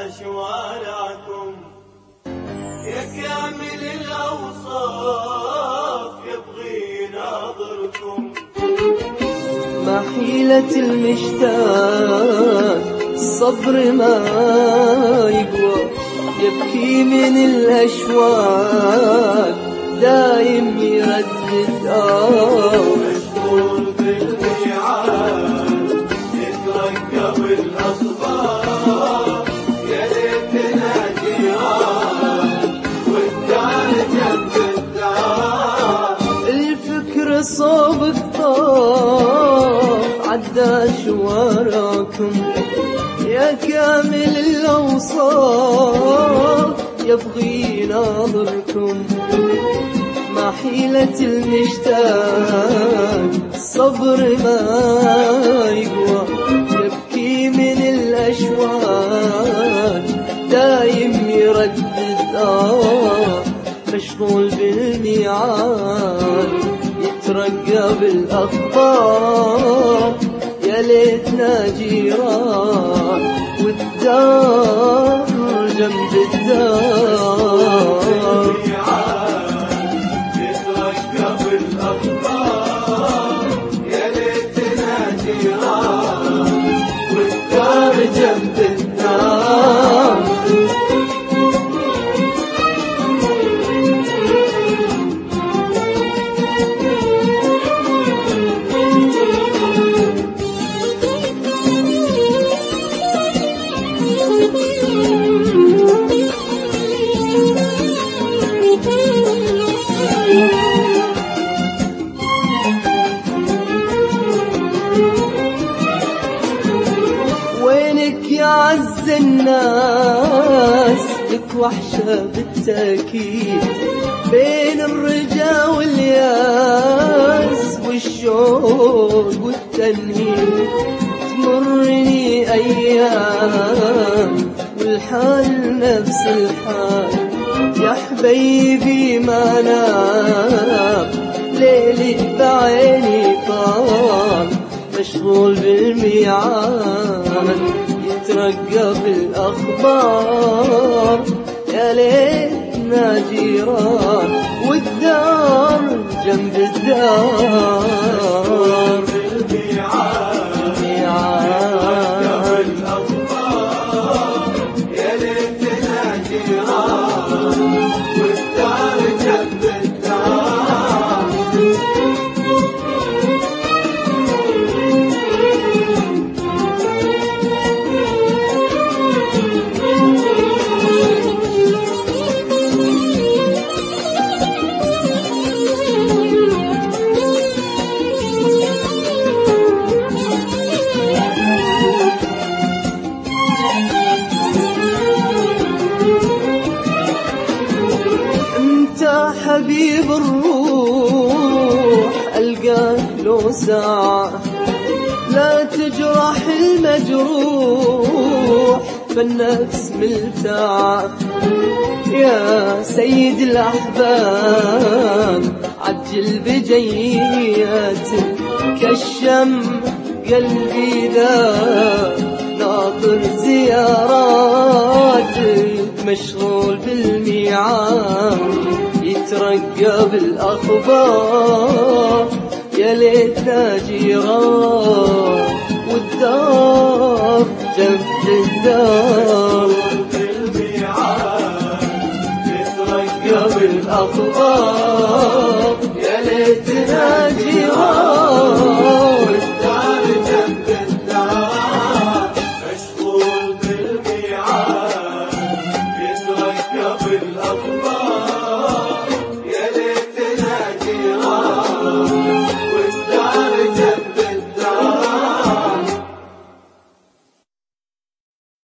شوارعكم يا كامل الأوصاف يبغي ناظركم. ما حيلة المشتاق الصبر ما يقوى يبكي من الأشواق دايم يردد مشغول بالميعاد يترقب الأخبار يا ليتنا جيران والدار جنب الدار. الفكر صوبك طاف عدى شوارعكم يا كامل الأوصاف يبغي ناظركم. ما حيلة المشتاق الصبر ما يقوى يبكي من الأشواق دايم يردد مشغول بالميعاد يترقب الأخبار يا ليتنا جيران والدار جنب الدار. يترقب الأخبار يا ليتنا جيران والدار جنب الدار. وينك يا عز الناس لك وحشة بالتأكيد بين الرجا والياس والشوق والتنهيد. تمرني أيام والحال نفس الحال يا حبيبي ما نام ليلي بعيني طال مشغول بالميعاد يترقب الأخبار يا ليتنا جيران والدار جنب الدار. يا ليتنا جيران والدار جنب الدار. حبيب الروح ألقاك لو ساعة لا تجرح المجروح فالنفس ملتاعة. يا سيد الأحباب عجل بجياتك كالشم قلبي ذا ناطر زياراتك مشغول بالميعاد يترقب الأخبار يا ليتنا جيران والدار جنب الدار. بالميعاد يترقب الأخبار